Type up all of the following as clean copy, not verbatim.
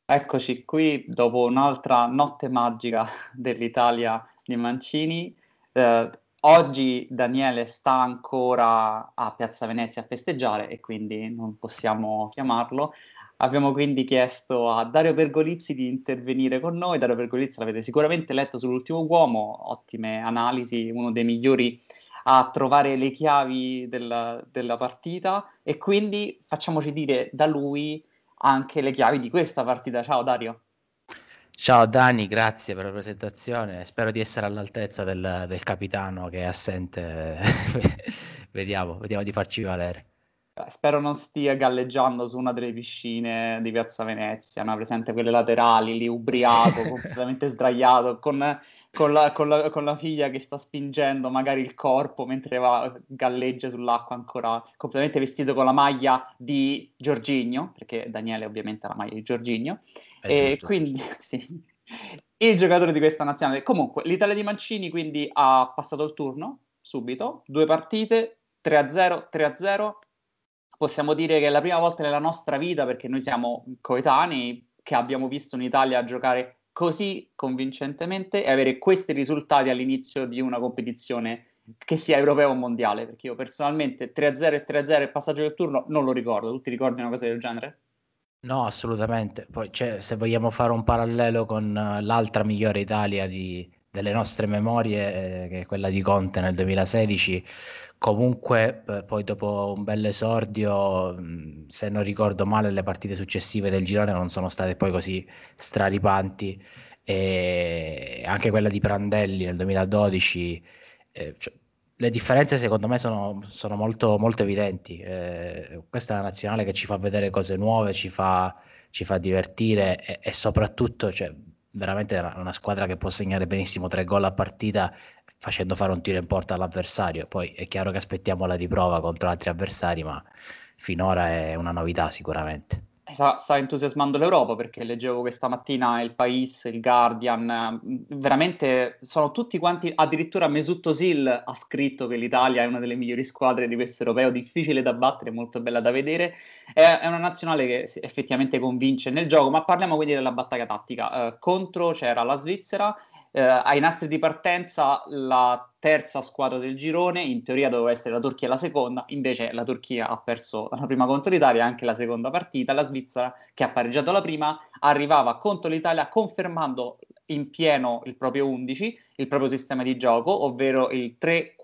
Eccoci qui dopo un'altra notte magica dell'Italia di Mancini. Oggi Daniele sta ancora a Piazza Venezia a festeggiare e quindi non possiamo chiamarlo. Abbiamo quindi chiesto a Dario Pergolizzi di intervenire con noi. Dario Pergolizzi l'avete sicuramente letto sull'Ultimo Uomo, ottime analisi, uno dei migliori a trovare le chiavi della partita e quindi facciamoci dire da lui anche le chiavi di questa partita. Ciao Dario. Ciao Dani, grazie per la presentazione. Spero di essere all'altezza del capitano che è assente. Vediamo di farci valere. Spero non stia galleggiando su una delle piscine di Piazza Venezia, no? Presente quelle laterali, lì ubriaco, completamente sdraiato, con la figlia che sta spingendo magari il corpo mentre galleggia sull'acqua ancora completamente vestito con la maglia di Jorginho, perché Daniele ovviamente ha la maglia di Jorginho, È e giusto, quindi giusto. sì, il giocatore di questa nazionale. Comunque, l'Italia di Mancini quindi ha passato il turno subito, due partite, 3-0, 3-0. Possiamo dire che è la prima volta nella nostra vita, perché noi siamo coetanei, che abbiamo visto un'Italia giocare così convincentemente e avere questi risultati all'inizio di una competizione che sia europea o mondiale, perché io personalmente 3-0 e 3-0 e passaggio del turno non lo ricordo. Tu ti ricordi una cosa del genere? No, assolutamente. Poi, se vogliamo fare un parallelo con l'altra migliore Italia delle nostre memorie, che è quella di Conte nel 2016, comunque poi dopo un bel esordio, se non ricordo male, le partite successive del girone non sono state poi così straripanti. E anche quella di Prandelli nel 2012. Cioè, le differenze secondo me sono molto, molto evidenti. Questa è una nazionale che ci fa vedere cose nuove, ci fa divertire e soprattutto, cioè, veramente è una squadra che può segnare benissimo 3 gol a partita facendo fare un tiro in porta all'avversario. Poi è chiaro che aspettiamo la riprova contro altri avversari, ma finora è una novità sicuramente. Sta entusiasmando l'Europa perché leggevo questa mattina il País, il Guardian, veramente sono tutti quanti, addirittura Mesut Özil ha scritto che l'Italia è una delle migliori squadre di questo europeo, difficile da battere, molto bella da vedere. È una nazionale che effettivamente convince nel gioco, ma parliamo quindi della battaglia tattica. Contro c'era la Svizzera, ai nastri di partenza la terza squadra del girone, in teoria doveva essere la Turchia la seconda, invece la Turchia ha perso la prima contro l'Italia e anche la seconda partita, la Svizzera che ha pareggiato la prima arrivava contro l'Italia confermando in pieno il proprio 11, il proprio sistema di gioco, ovvero il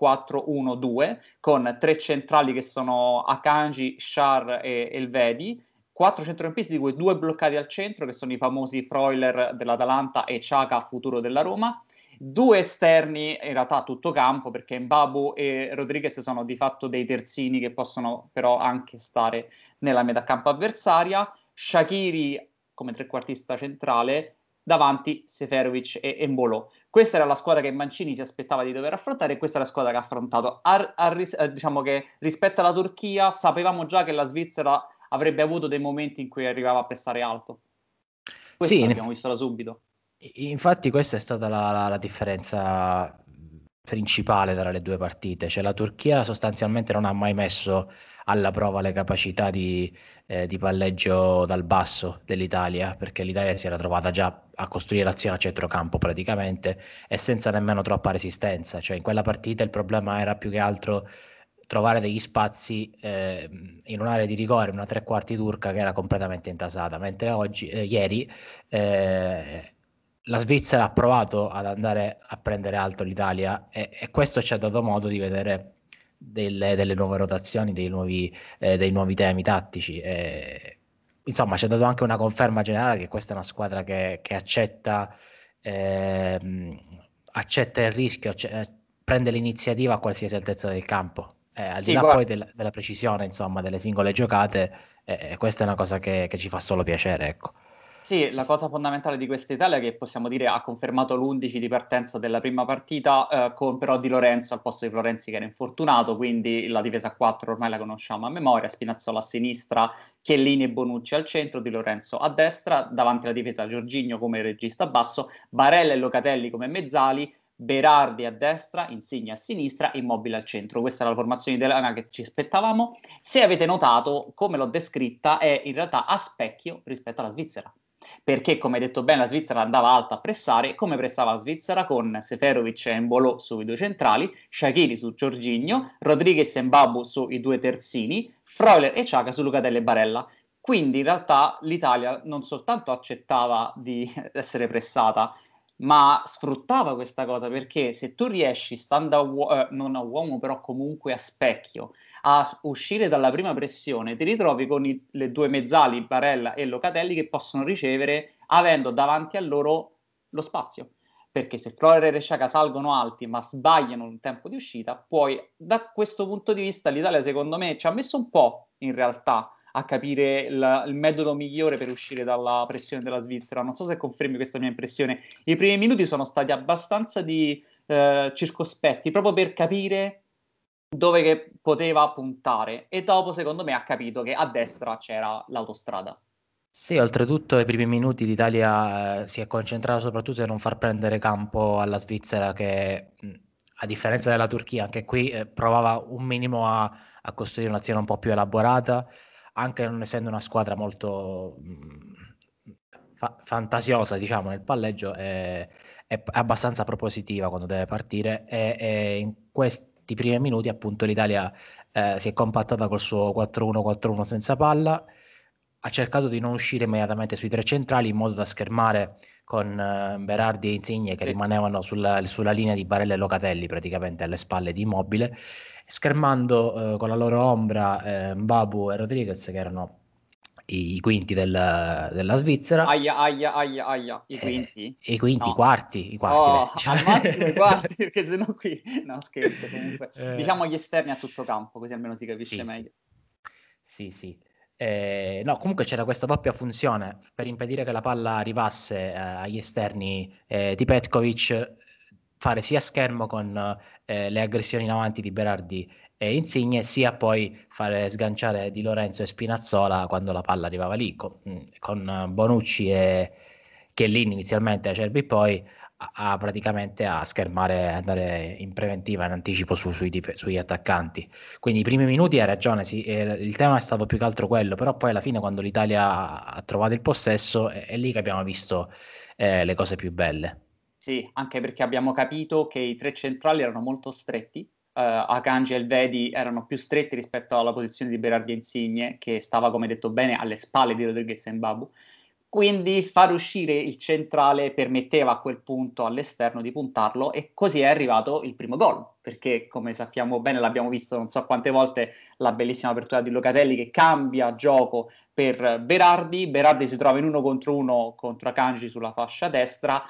3-4-1-2 con tre centrali che sono Akanji, Shar e Elvedi, quattro centrocampisti di cui due bloccati al centro, che sono i famosi Freuler dell'Atalanta e Xhaka, futuro della Roma. Due esterni, in realtà a tutto campo, perché Mbabu e Rodriguez sono di fatto dei terzini che possono però anche stare nella metà campo avversaria. Shaqiri come trequartista centrale, davanti Seferovic e Embolo. Questa era la squadra che Mancini si aspettava di dover affrontare e questa è la squadra che ha affrontato. Diciamo che rispetto alla Turchia sapevamo già che la Svizzera avrebbe avuto dei momenti in cui arrivava a pressare alto. Sì, Questo l'abbiamo visto da subito. infatti questa è stata la differenza principale tra le due partite, cioè la Turchia sostanzialmente non ha mai messo alla prova le capacità di palleggio dal basso dell'Italia, perché l'Italia si era trovata già a costruire l'azione a centrocampo praticamente e senza nemmeno troppa resistenza, cioè in quella partita il problema era più che altro trovare degli spazi in un'area di rigore, una tre quarti turca che era completamente intasata, mentre ieri la Svizzera ha provato ad andare a prendere alto l'Italia e questo ci ha dato modo di vedere delle nuove rotazioni, dei nuovi temi tattici. Insomma, ci ha dato anche una conferma generale che questa è una squadra che ehm, accetta il rischio, prende l'iniziativa a qualsiasi altezza del campo. Al di Sì, là poi guarda. della precisione, insomma, delle singole giocate, questa è una cosa che ci fa solo piacere, ecco. Sì, la cosa fondamentale di questa Italia è che possiamo dire ha confermato l'11 di partenza della prima partita, con però Di Lorenzo al posto di Florenzi che era infortunato, quindi la difesa a 4 ormai la conosciamo a memoria, Spinazzola a sinistra, Chiellini e Bonucci al centro, Di Lorenzo a destra, davanti alla difesa Jorginho come regista basso, Barella e Locatelli come mezzali, Berardi a destra, Insigne a sinistra, Immobile al centro. Questa è la formazione italiana che ci aspettavamo. Se avete notato, come l'ho descritta, è in realtà a specchio rispetto alla Svizzera perché come hai detto bene la Svizzera andava alta a pressare. Come pressava la Svizzera? Con Seferovic e Embolo sui due centrali, Shaqiri su Jorginho, Rodriguez e Mbabu sui due terzini, Freuler e Xhaka su Locatelli e Barella. Quindi in realtà l'Italia non soltanto accettava di essere pressata, ma sfruttava questa cosa, perché se tu riesci, stando non a uomo, però comunque a specchio, a uscire dalla prima pressione, ti ritrovi con le due mezzali, Barella e Locatelli, che possono ricevere avendo davanti a loro lo spazio. Perché se Freuler e Xhaka salgono alti ma sbagliano un tempo di uscita, poi da questo punto di vista l'Italia secondo me ci ha messo un po' in realtà a capire il metodo migliore per uscire dalla pressione della Svizzera. Non so se confermi questa mia impressione. I primi minuti sono stati abbastanza circospetti, proprio per capire dove che poteva puntare, e dopo secondo me ha capito che a destra c'era l'autostrada. Sì, oltretutto ai primi minuti l'Italia si è concentrata soprattutto a non far prendere campo alla Svizzera che, a differenza della Turchia, anche qui provava un minimo a costruire un'azione un po' più elaborata, anche non essendo una squadra molto fantasiosa, diciamo, nel palleggio, è abbastanza propositiva quando deve partire e in questi primi minuti appunto l'Italia si è compattata col suo 4-1-4-1 senza palla, ha cercato di non uscire immediatamente sui tre centrali in modo da schermare con Berardi e Insigne che Sì. rimanevano sulla linea di Barella e Locatelli praticamente alle spalle di Immobile, schermando con la loro ombra Mbabu e Rodriguez che erano i quinti della Svizzera. Aia, aia, aia, aia, i quinti? I quinti, No. i quarti, Oh, beh, diciamo. al massimo i quarti, perché sennò qui... No, scherzo, comunque. Eh, Diciamo gli esterni a tutto campo, così almeno si capisce sì, sì, meglio. sì, sì. No, comunque c'era questa doppia funzione per impedire che la palla arrivasse agli esterni di Petkovic, fare sia schermo con le aggressioni in avanti di Berardi e Insigne, sia poi fare sganciare Di Lorenzo e Spinazzola quando la palla arrivava lì, con Bonucci e Chiellini inizialmente, Acerbi poi praticamente a schermare, andare in preventiva, in anticipo sugli attaccanti. Quindi i primi minuti hai ragione, sì, il tema è stato più che altro quello, però poi alla fine quando l'Italia ha trovato il possesso è lì che abbiamo visto le cose più belle. Sì, anche perché abbiamo capito che i tre centrali erano molto stretti. Akanji e Elvedi erano più stretti rispetto alla posizione di Berardi e Insigne, che stava, come detto bene, alle spalle di Rodriguez e Mbabu. Quindi far uscire il centrale permetteva a quel punto all'esterno di puntarlo, e così è arrivato il primo gol, perché come sappiamo bene, l'abbiamo visto non so quante volte, la bellissima apertura di Locatelli che cambia gioco per Berardi. Berardi si trova in uno contro Akanji sulla fascia destra,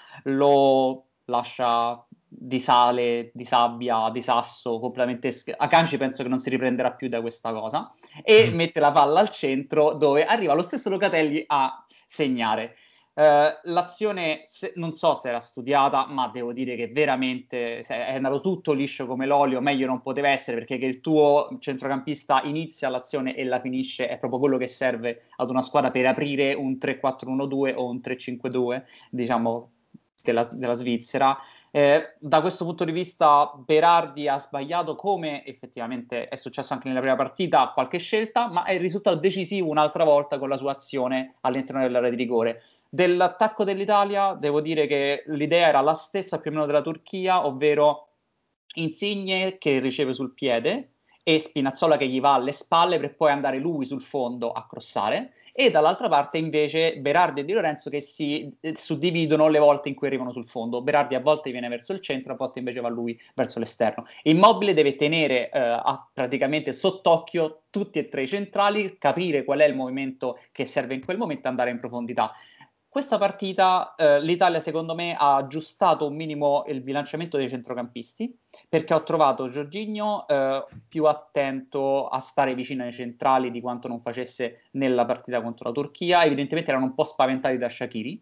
lo lascia di sale, di sabbia, di sasso, completamente. Akanji penso che non si riprenderà più da questa cosa, e mette la palla al centro dove arriva lo stesso Locatelli a segnare. L'azione non so se era studiata, ma devo dire che veramente è andato tutto liscio come l'olio, meglio non poteva essere, perché che il tuo centrocampista inizia l'azione e la finisce è proprio quello che serve ad una squadra per aprire un 3-4-1-2 o un 3-5-2, diciamo, della Svizzera. Da questo punto di vista Berardi ha sbagliato, come effettivamente è successo anche nella prima partita, qualche scelta, ma è il risultato decisivo un'altra volta con la sua azione all'interno dell'area di rigore. Dell'attacco dell'Italia devo dire che l'idea era la stessa più o meno della Turchia, ovvero Insigne che riceve sul piede e Spinazzola che gli va alle spalle per poi andare lui sul fondo a crossare, e dall'altra parte invece Berardi e Di Lorenzo che si suddividono le volte in cui arrivano sul fondo. Berardi a volte viene verso il centro, a volte invece va lui verso l'esterno. Immobile deve tenere praticamente sott'occhio tutti e tre i centrali, capire qual è il movimento che serve in quel momento e andare in profondità. Questa partita l'Italia secondo me ha aggiustato un minimo il bilanciamento dei centrocampisti, perché ho trovato Jorginho più attento a stare vicino ai centrali di quanto non facesse nella partita contro la Turchia. Evidentemente erano un po' spaventati da Shaqiri,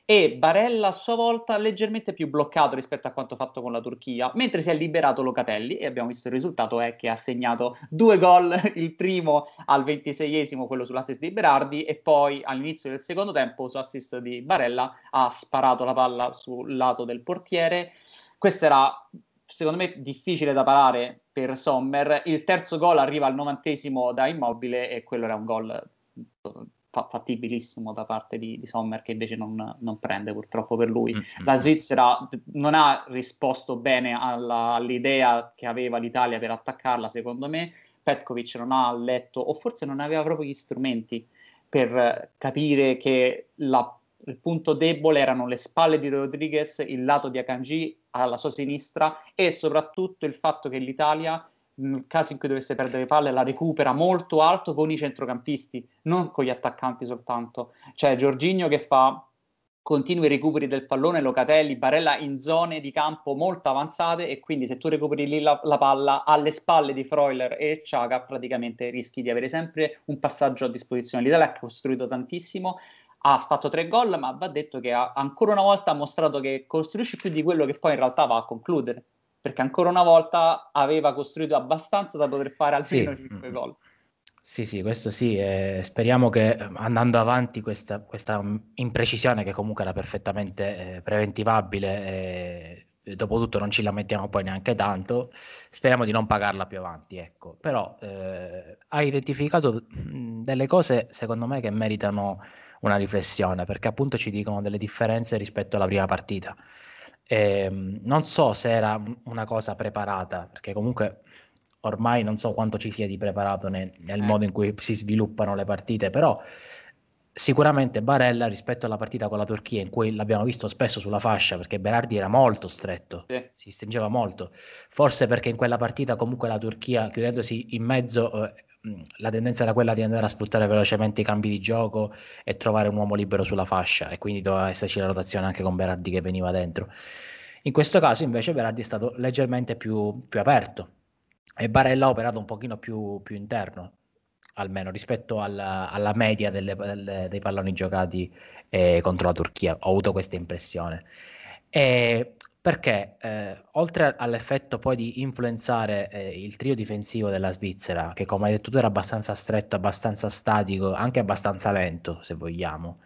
e Barella a sua volta leggermente più bloccato rispetto a quanto fatto con la Turchia, mentre si è liberato Locatelli, e abbiamo visto il risultato è che ha segnato due gol, il primo al 26esimo, quello sull'assist di Berardi, e poi all'inizio del secondo tempo su assist di Barella ha sparato la palla sul lato del portiere. Questo era secondo me difficile da parare per Sommer. Il terzo gol arriva al 90esimo da Immobile, e quello era un gol fattibilissimo da parte di Sommer, che invece non prende purtroppo per lui. Mm-hmm. La Svizzera non ha risposto bene all'idea che aveva l'Italia per attaccarla, secondo me. Petkovic non ha letto, o forse non aveva proprio gli strumenti per capire che il punto debole erano le spalle di Rodriguez, il lato di Akanji alla sua sinistra, e soprattutto il fatto che l'Italia, nel caso in cui dovesse perdere palle, la recupera molto alto con i centrocampisti, non con gli attaccanti soltanto. Cioè Jorginho che fa continui recuperi del pallone, Locatelli, Barella in zone di campo molto avanzate, e quindi se tu recuperi lì la palla alle spalle di Freuler e Xhaka, praticamente rischi di avere sempre un passaggio a disposizione. L'Italia ha costruito tantissimo, ha fatto 3 gol, ma va detto che ancora una volta ha mostrato che costruisce più di quello che poi in realtà va a concludere, perché ancora una volta aveva costruito abbastanza da poter fare almeno 5 gol. Sì, questo sì, speriamo che andando avanti questa imprecisione, che comunque era perfettamente preventivabile, dopotutto non ci lamentiamo poi neanche tanto, speriamo di non pagarla più avanti, ecco. Però hai identificato delle cose secondo me che meritano una riflessione, perché appunto ci dicono delle differenze rispetto alla prima partita. Non so se era una cosa preparata, perché comunque ormai non so quanto ci sia di preparato nel modo in cui si sviluppano le partite, però sicuramente Barella rispetto alla partita con la Turchia, in cui l'abbiamo visto spesso sulla fascia, perché Berardi era molto stretto, si stringeva molto, forse perché in quella partita comunque la Turchia, chiudendosi in mezzo, la tendenza era quella di andare a sfruttare velocemente i cambi di gioco e trovare un uomo libero sulla fascia, e quindi doveva esserci la rotazione anche con Berardi che veniva dentro. In questo caso invece Berardi è stato leggermente più aperto, e Barella ha operato un pochino più interno, almeno rispetto alla media dei palloni giocati contro la Turchia. Ho avuto questa impressione. Perché oltre all'effetto poi di influenzare il trio difensivo della Svizzera, che come hai detto tu era abbastanza stretto, abbastanza statico, anche abbastanza lento se vogliamo,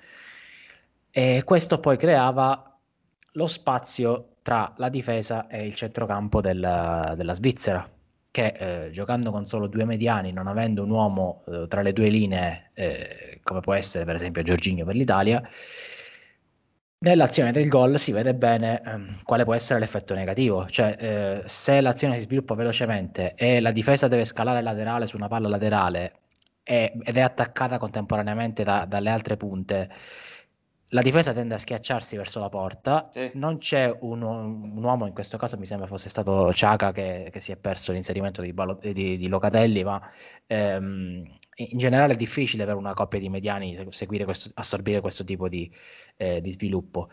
e questo poi creava lo spazio tra la difesa e il centrocampo della Svizzera, che giocando con solo 2 mediani, non avendo un uomo tra le 2 linee, come può essere per esempio Jorginho per l'Italia, nell'azione del gol si vede bene quale può essere l'effetto negativo. Cioè se l'azione si sviluppa velocemente e la difesa deve scalare laterale su una palla laterale ed è attaccata contemporaneamente dalle altre punte, la difesa tende a schiacciarsi verso la porta. Non c'è un uomo, in questo caso mi sembra fosse stato Xhaka che si è perso l'inserimento di Locatelli, ma in generale è difficile per una coppia di mediani assorbire questo tipo di sviluppo.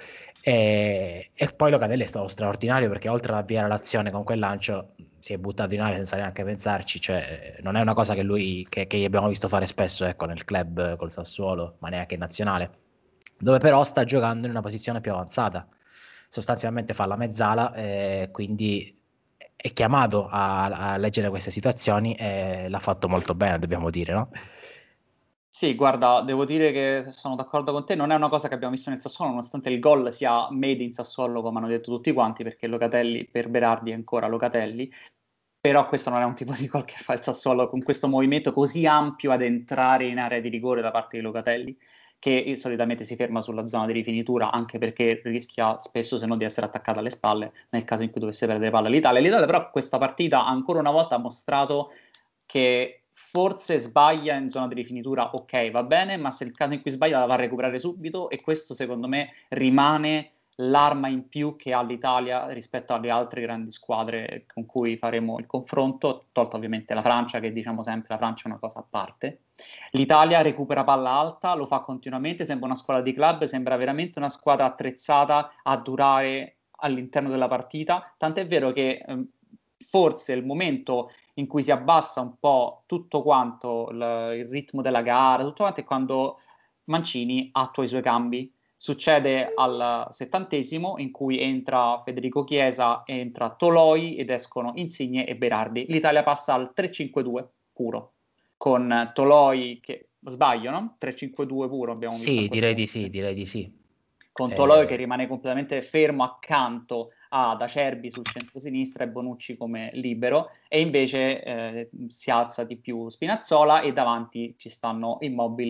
E poi Locatelli è stato straordinario, perché oltre ad avviare l'azione con quel lancio si è buttato in aria senza neanche pensarci. Cioè, non è una cosa che gli abbiamo visto fare spesso, ecco, nel club col Sassuolo, ma neanche in nazionale, dove però sta giocando in una posizione più avanzata, sostanzialmente fa la mezzala, quindi è chiamato a leggere queste situazioni, e l'ha fatto molto bene, dobbiamo dire, no? Sì, guarda, devo dire che sono d'accordo con te, non è una cosa che abbiamo visto nel Sassuolo, nonostante il gol sia made in Sassuolo, come hanno detto tutti quanti, perché Locatelli per Berardi è ancora Locatelli, però questo non è un tipo di gol che fa il Sassuolo con questo movimento così ampio ad entrare in area di rigore da parte di Locatelli, che solitamente si ferma sulla zona di rifinitura, anche perché rischia spesso se no di essere attaccato alle spalle nel caso in cui dovesse perdere palla l'Italia. L'Italia però questa partita ancora una volta ha mostrato che forse sbaglia in zona di rifinitura, ok, va bene, ma se il caso in cui sbaglia la va a recuperare subito, e questo secondo me rimane l'arma in più che ha l'Italia rispetto alle altre grandi squadre con cui faremo il confronto, tolta ovviamente la Francia, che diciamo sempre la Francia è una cosa a parte. L'Italia recupera palla alta, lo fa continuamente, sembra una squadra di club, sembra veramente una squadra attrezzata a durare all'interno della partita, tant'è vero che forse il momento in cui si abbassa un po' tutto quanto il ritmo della gara, tutto quanto è quando Mancini attua i suoi cambi. Succede al 70° in cui entra Federico Chiesa, entra Toloi ed escono Insigne e Berardi. L'Italia passa al 3-5-2 puro, con Toloi che, sbaglio, no? 3-5-2 puro abbiamo visto a Sì, questo direi di punto. sì, direi di sì. Con Toloi che rimane completamente fermo accanto ad Acerbi sul centro-sinistra e Bonucci come libero, e invece si alza di più Spinazzola, e davanti ci stanno Immobile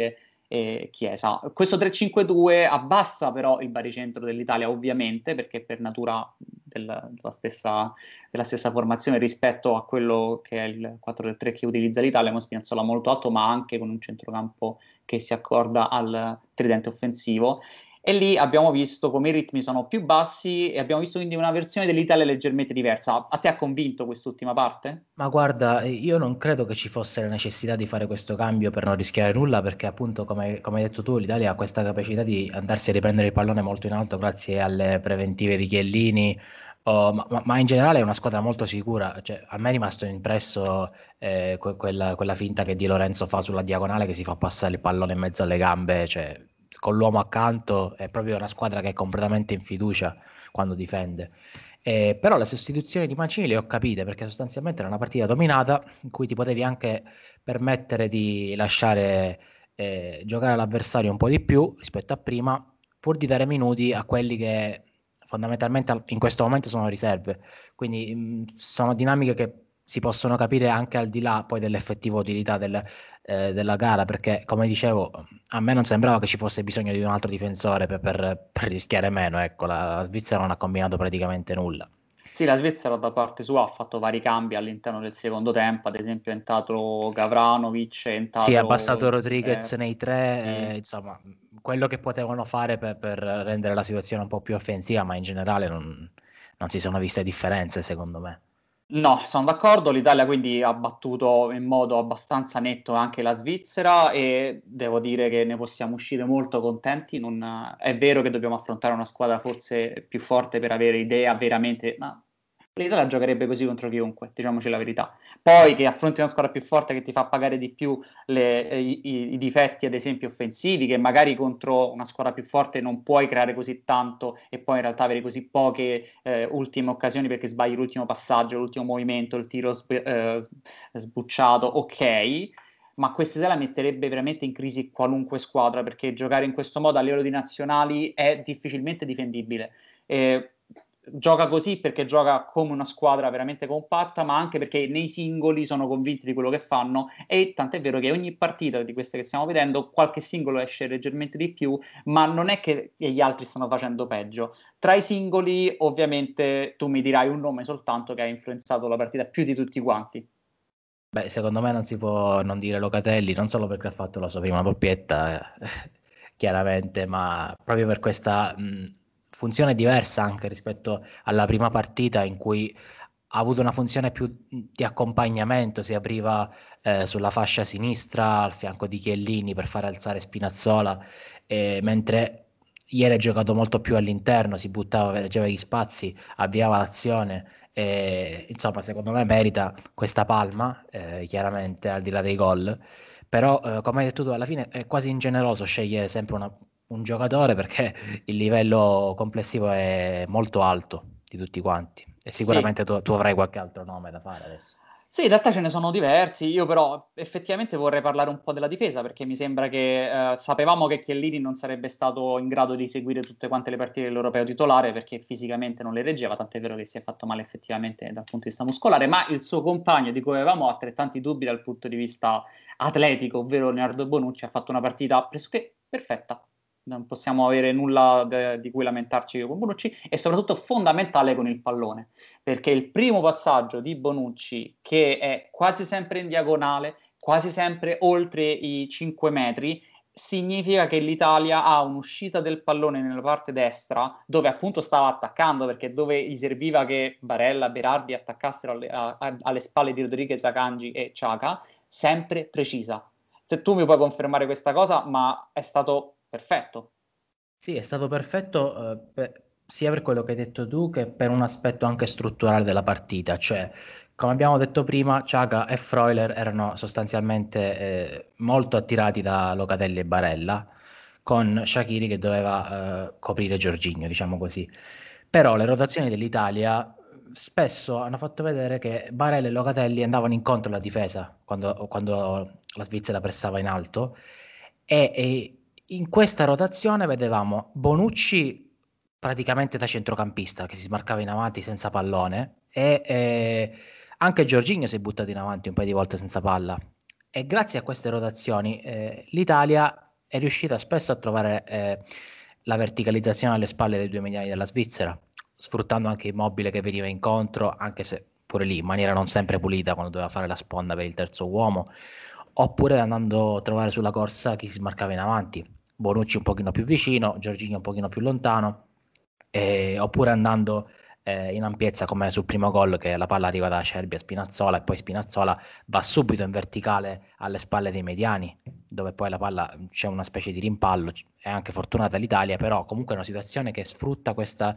e Chiesa. Questo 3-5-2 abbassa però il baricentro dell'Italia, ovviamente, perché per natura della stessa formazione rispetto a quello che è il 4-3 che utilizza l'Italia, con Spinazzola molto alto, ma anche con un centrocampo che si accorda al tridente offensivo. E lì abbiamo visto come i ritmi sono più bassi e abbiamo visto quindi una versione dell'Italia leggermente diversa. A te ha convinto quest'ultima parte? Ma guarda, io non credo che ci fosse la necessità di fare questo cambio per non rischiare nulla, perché appunto, come hai detto tu, l'Italia ha questa capacità di andarsi a riprendere il pallone molto in alto grazie alle preventive di Chiellini, ma in generale è una squadra molto sicura. Cioè, a me è rimasto impresso quella finta che Di Lorenzo fa sulla diagonale, che si fa passare il pallone in mezzo alle gambe, cioè, con l'uomo accanto. È proprio una squadra che è completamente in fiducia quando difende. Però le sostituzioni di Mancini le ho capite, perché sostanzialmente era una partita dominata in cui ti potevi anche permettere di lasciare giocare l'avversario un po' di più rispetto a prima, pur di dare minuti a quelli che fondamentalmente in questo momento sono riserve. Quindi sono dinamiche che si possono capire anche al di là poi dell'effettiva utilità della gara, perché come dicevo, a me non sembrava che ci fosse bisogno di un altro difensore per rischiare meno. Ecco, la Svizzera non ha combinato praticamente nulla. Sì, la Svizzera da parte sua ha fatto vari cambi all'interno del secondo tempo, ad esempio è entrato Gavranovic, è Sì, ha entrato abbassato Rodriguez nei tre, sì. insomma, quello che potevano fare per rendere la situazione un po' più offensiva, ma in generale non si sono viste differenze, secondo me. No, sono d'accordo, l'Italia quindi ha battuto in modo abbastanza netto anche la Svizzera e devo dire che ne possiamo uscire molto contenti. È vero che dobbiamo affrontare una squadra forse più forte per avere idea veramente, ma l'Italia giocherebbe così contro chiunque, diciamoci la verità. Poi che affronti una squadra più forte che ti fa pagare di più i difetti, ad esempio, offensivi, che magari contro una squadra più forte non puoi creare così tanto e poi in realtà avere così poche ultime occasioni perché sbagli l'ultimo passaggio, l'ultimo movimento, il tiro sbucciato, ok. Ma questa idea la metterebbe veramente in crisi qualunque squadra, perché giocare in questo modo a livello di nazionali è difficilmente difendibile. Eh, Gioca così perché gioca come una squadra veramente compatta, ma anche perché nei singoli sono convinti di quello che fanno e tant'è vero che ogni partita di queste che stiamo vedendo qualche singolo esce leggermente di più, ma non è che gli altri stanno facendo peggio. Tra i singoli ovviamente tu mi dirai un nome soltanto che ha influenzato la partita più di tutti quanti. Beh, secondo me non si può non dire Locatelli, non solo perché ha fatto la sua prima doppietta, chiaramente, ma proprio per questa funzione diversa anche rispetto alla prima partita in cui ha avuto una funzione più di accompagnamento, si apriva sulla fascia sinistra al fianco di Chiellini per fare alzare Spinazzola, mentre ieri ha giocato molto più all'interno, si buttava, leggeva gli spazi, avviava l'azione. Insomma, secondo me merita questa palma, chiaramente al di là dei gol. Però, come hai detto tu, alla fine è quasi ingeneroso scegliere sempre un giocatore, perché il livello complessivo è molto alto di tutti quanti. E Sì, sicuramente tu avrai qualche altro nome da fare adesso. sì, in realtà ce ne sono diversi, io però effettivamente vorrei parlare un po' della difesa perché mi sembra che sapevamo che Chiellini non sarebbe stato in grado di seguire tutte quante le partite dell'Europeo titolare perché fisicamente non le reggeva, tant'è vero che si è fatto male effettivamente dal punto di vista muscolare, ma il suo compagno di cui avevamo altrettanti dubbi dal punto di vista atletico, ovvero Leonardo Bonucci, ha fatto una partita pressoché perfetta. Non possiamo avere nulla di cui lamentarci con Bonucci e soprattutto fondamentale con il pallone perché il primo passaggio di Bonucci, che è quasi sempre in diagonale, quasi sempre oltre i 5 metri, significa che l'Italia ha un'uscita del pallone nella parte destra, dove appunto stava attaccando, perché dove gli serviva che Barella, Berardi attaccassero alle spalle di Rodriguez, Akanji e Xhaka, sempre precisa. Se tu mi puoi confermare questa cosa, ma è stato perfetto. Sì, è stato perfetto, sia per quello che hai detto tu che per un aspetto anche strutturale della partita. Cioè, come abbiamo detto prima, Xhaka e Freuler erano sostanzialmente molto attirati da Locatelli e Barella, con Shaqiri che doveva coprire Jorginho, diciamo così. Però le rotazioni dell'Italia spesso hanno fatto vedere che Barella e Locatelli andavano incontro alla difesa quando la Svizzera pressava in alto, e in questa rotazione vedevamo Bonucci praticamente da centrocampista che si smarcava in avanti senza pallone, e anche Jorginho si è buttato in avanti un paio di volte senza palla. E grazie a queste rotazioni l'Italia è riuscita spesso a trovare la verticalizzazione alle spalle dei due mediani della Svizzera, sfruttando anche Immobile che veniva incontro, anche se pure lì in maniera non sempre pulita quando doveva fare la sponda per il terzo uomo, oppure andando a trovare sulla corsa chi si smarcava in avanti, Bonucci un pochino più vicino, Giorginio un pochino più lontano, oppure andando in ampiezza come sul primo gol che la palla arriva da Acerbi a Spinazzola e poi Spinazzola va subito in verticale alle spalle dei mediani, dove poi la palla c'è una specie di rimpallo, è anche fortunata l'Italia, però comunque è una situazione che sfrutta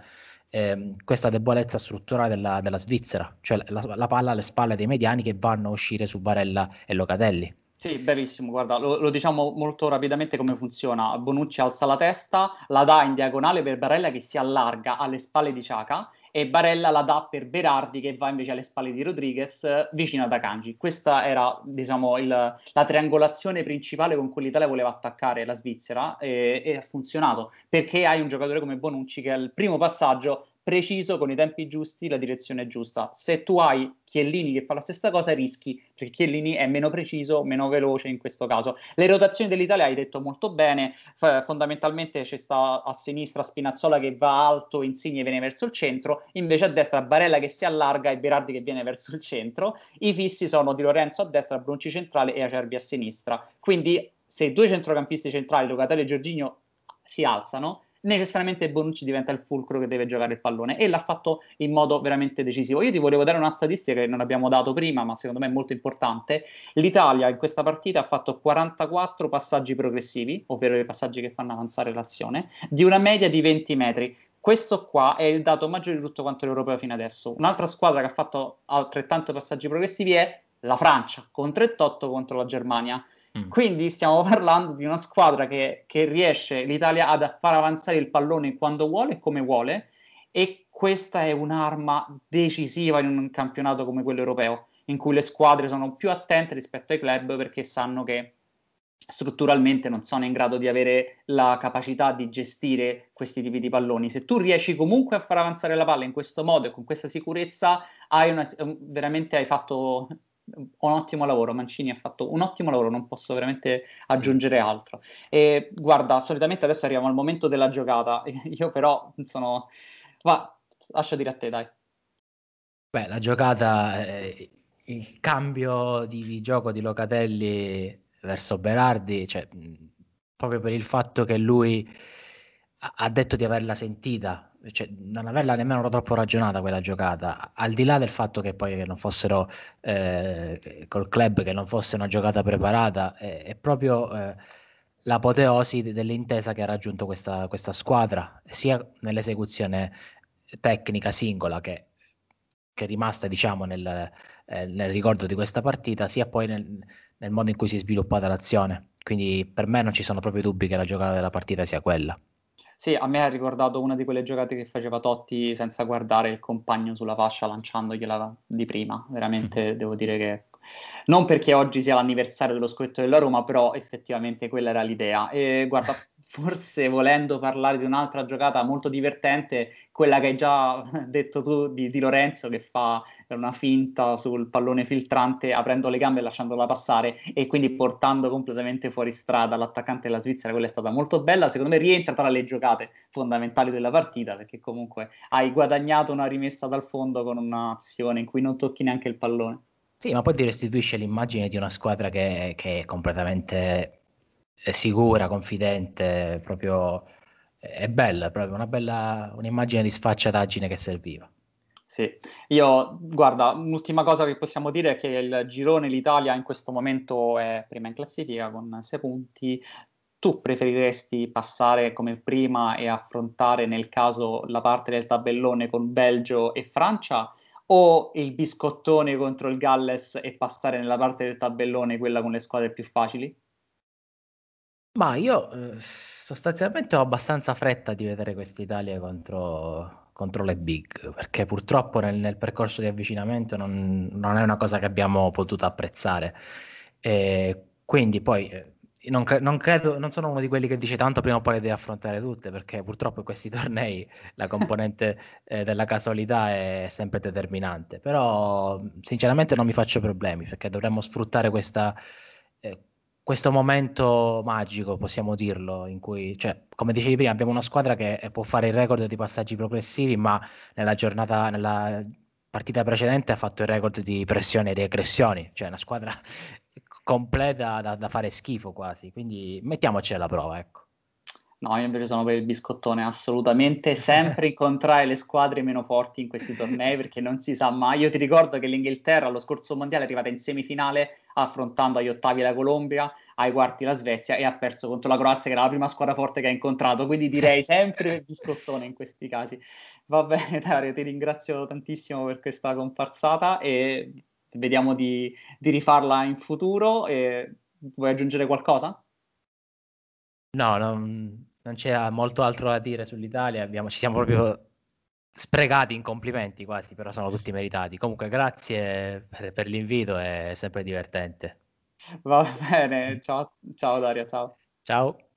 questa debolezza strutturale della Svizzera, cioè la palla alle spalle dei mediani che vanno a uscire su Barella e Locatelli. Sì, bravissimo, guarda, lo diciamo molto rapidamente come funziona. Bonucci alza la testa, la dà in diagonale per Barella che si allarga alle spalle di Xhaka e Barella la dà per Berardi che va invece alle spalle di Rodriguez vicino ad Akanji. Questa era, diciamo, la triangolazione principale con cui l'Italia voleva attaccare la Svizzera e ha funzionato perché hai un giocatore come Bonucci che al primo passaggio preciso, con i tempi giusti, la direzione giusta. Se tu hai Chiellini che fa la stessa cosa, rischi, perché Chiellini è meno preciso, meno veloce in questo caso. Le rotazioni dell'Italia hai detto molto bene, fondamentalmente c'è sta a sinistra Spinazzola che va alto, Insigne viene verso il centro, invece a destra Barella che si allarga e Berardi che viene verso il centro. I fissi sono Di Lorenzo a destra, Bonucci centrale e Acerbi a sinistra. Quindi se i due centrocampisti centrali, Locatelli e Giorginio, si alzano, necessariamente Bonucci diventa il fulcro che deve giocare il pallone e l'ha fatto in modo veramente decisivo. Io ti volevo dare una statistica che non abbiamo dato prima, ma secondo me è molto importante. L'Italia in questa partita ha fatto 44 passaggi progressivi, ovvero i passaggi che fanno avanzare l'azione, di una media di 20 metri. Questo qua è il dato maggiore di tutto quanto l'Europeo fino adesso. Un'altra squadra che ha fatto altrettanto passaggi progressivi è la Francia, con 38 contro la Germania. Quindi stiamo parlando di una squadra che riesce l'Italia ad far avanzare il pallone quando vuole e come vuole, e questa è un'arma decisiva in un campionato come quello europeo, in cui le squadre sono più attente rispetto ai club perché sanno che strutturalmente non sono in grado di avere la capacità di gestire questi tipi di palloni. Se tu riesci comunque a far avanzare la palla in questo modo e con questa sicurezza, veramente hai fatto un ottimo lavoro. Mancini ha fatto un ottimo lavoro, non posso veramente Sì. aggiungere altro. E guarda, solitamente adesso arriviamo al momento della giocata. Io però sono... Va, lascio dire a te, dai. Beh, la giocata, il cambio di gioco di Locatelli verso Berardi, cioè, proprio per il fatto che lui ha detto di averla sentita, cioè, non averla nemmeno troppo ragionata quella giocata, al di là del fatto che poi che non fossero col club, che non fosse una giocata preparata, è proprio l'apoteosi dell'intesa che ha raggiunto questa squadra, sia nell'esecuzione tecnica singola che è rimasta, diciamo, nel ricordo di questa partita, sia poi nel modo in cui si è sviluppata l'azione. Quindi per me non ci sono proprio dubbi che la giocata della partita sia quella. Sì, a me ha ricordato una di quelle giocate che faceva Totti senza guardare il compagno sulla fascia lanciandogliela di prima. Veramente devo dire che non perché oggi sia l'anniversario dello scudetto della Roma, però effettivamente quella era l'idea. E guarda, forse volendo parlare di un'altra giocata molto divertente, quella che hai già detto tu di Lorenzo che fa una finta sul pallone filtrante aprendo le gambe e lasciandola passare e quindi portando completamente fuori strada l'attaccante della Svizzera. Quella è stata molto bella, secondo me rientra tra le giocate fondamentali della partita perché comunque hai guadagnato una rimessa dal fondo con un'azione in cui non tocchi neanche il pallone. Sì, ma poi ti restituisce l'immagine di una squadra che è completamente sicura, confidente, proprio è bella, è proprio una bella un'immagine di sfacciataggine che serviva. Sì, io guarda, l'ultima cosa che possiamo dire è che il girone l'Italia in questo momento è prima in classifica con 6 punti. Tu preferiresti passare come prima e affrontare nel caso la parte del tabellone con Belgio e Francia o il biscottone contro il Galles e passare nella parte del tabellone, quella con le squadre più facili? Ma io sostanzialmente ho abbastanza fretta di vedere quest'Italia contro le big, perché purtroppo nel percorso di avvicinamento non è una cosa che abbiamo potuto apprezzare. E quindi poi non credo, non sono uno di quelli che dice tanto prima o poi le deve affrontare tutte, perché purtroppo in questi tornei la componente della casualità è sempre determinante. Però sinceramente non mi faccio problemi, perché dovremmo sfruttare eh, questo momento magico, possiamo dirlo, in cui, cioè, come dicevi prima, abbiamo una squadra che può fare il record di passaggi progressivi, ma nella partita precedente ha fatto il record di pressioni e regressioni, cioè una squadra completa da fare schifo quasi, quindi mettiamoci alla prova, ecco. No, io invece sono per il biscottone, assolutamente. Sempre incontrare le squadre meno forti in questi tornei perché non si sa mai. Io ti ricordo che l'Inghilterra allo scorso mondiale è arrivata in semifinale affrontando agli ottavi la Colombia, ai quarti la Svezia e ha perso contro la Croazia, che era la prima squadra forte che ha incontrato. Quindi direi sempre biscottone in questi casi. Va bene, Dario, ti ringrazio tantissimo per questa comparsata e vediamo di rifarla in futuro. E vuoi aggiungere qualcosa? No, non c'è molto altro da dire sull'Italia, ci siamo proprio sprecati in complimenti quasi, però sono tutti meritati. Comunque, grazie per l'invito, è sempre divertente. Va bene, ciao, ciao Dario, ciao. Ciao.